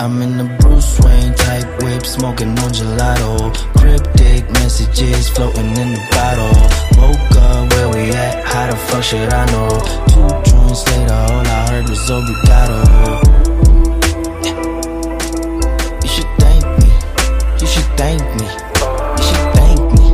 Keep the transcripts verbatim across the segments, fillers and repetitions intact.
I'm in the Bruce Wayne type whip, smoking on gelato. Cryptic messages floating in the bottle. Woke up, where we at? How the fuck should I know? Two joints later, all I heard was obrigado. Yeah. You should thank me. You should thank me. You should thank me.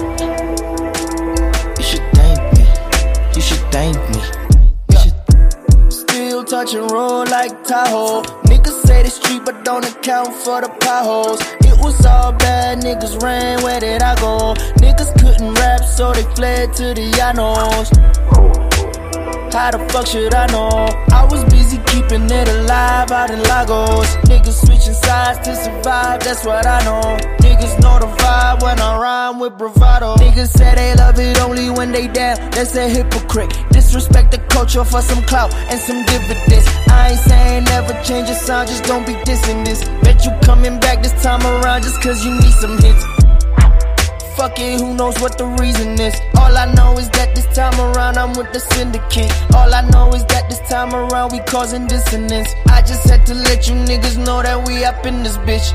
You should thank me. You should thank me. You should. Still touch and roll like Tahoe. Niggas say they street but don't account for the potholes. It was all bad, niggas ran, where did I go? Niggas couldn't rap so they fled to the Llanos. How the fuck should I know? I was busy keeping it alive out in Lagos. Niggas switching sides to survive, that's what I know. Niggas know the vibe when I rhyme with bravado. Niggas say they love it only when they down, that's a hypocrite. Disrespect the culture for some clout and some dividends. I ain't saying never change your sound, just don't be dissing this. Bet you coming back this time around just cause you need some hits. Fuck it, who knows what the reason is. All I know is that this time around I'm with the syndicate. All I know is that this time around we causing dissonance. I just had to let you niggas know that we up in this bitch.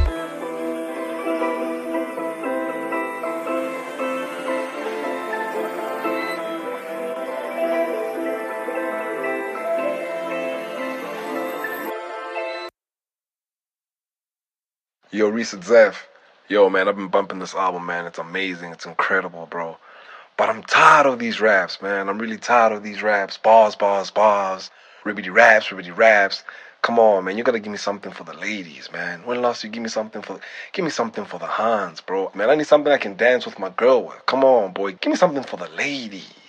Yo, Reese and Zeph. Yo, man, I've been bumping this album, man. It's amazing. It's incredible, bro. But I'm tired of these raps, man. I'm really tired of these raps. Bars, bars, bars. Ribbity raps, ribbity raps. Come on, man. You gotta give me something for the ladies, man. When last you give me something for... Give me something for the Hans, bro. Man, I need something I can dance with my girl with. Come on, boy. Give me something for the ladies.